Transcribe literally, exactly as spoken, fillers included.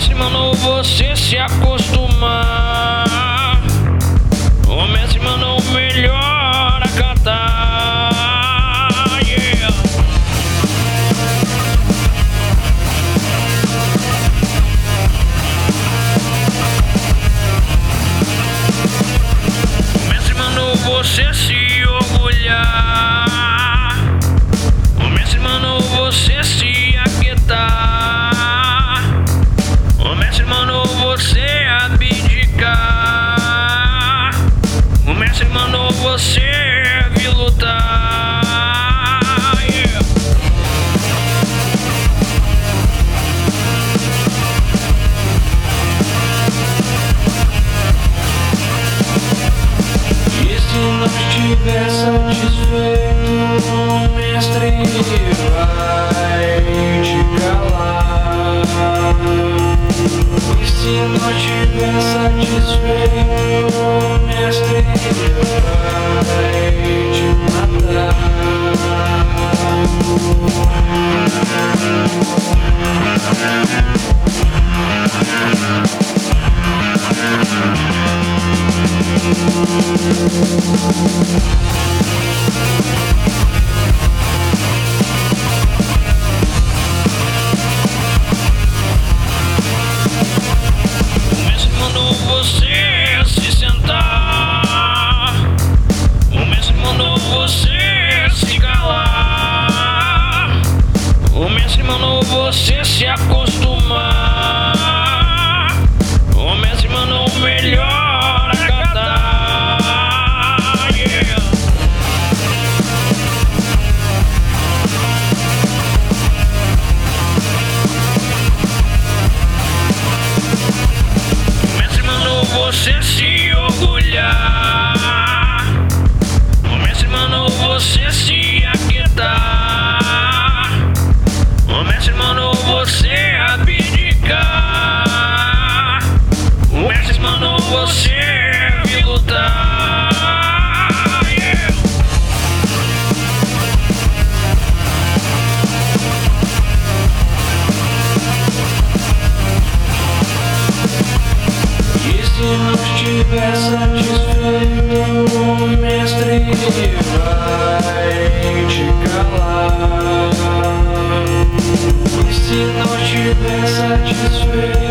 mestre mandou você se acostumar. O mestre mandou o melhor acatar. Yeah. O mestre mandou você se orgulhar. O mestre mandou você se aquietar. O mestre mandou você abdicar. O mestre mandou você vir lutar. Yeah. E se não estiver satisfeito, o mestre vai te calar. E se não estiver satisfeito, o mestre vai te matar. O mestre mandou você se sentar. O mestre mandou você se calar. O mestre mandou você se acostumar. O mestre mandou o melhor acatar. Yeah. O mestre mandou você se orgulhar. O mestre mandou você se aquietar. O mestre mandou você abdicar. O mestre mandou você vir lutar. Yeah. E se não estiver satisfeito, o mestre vai te calar. E se não estiver satisfeito,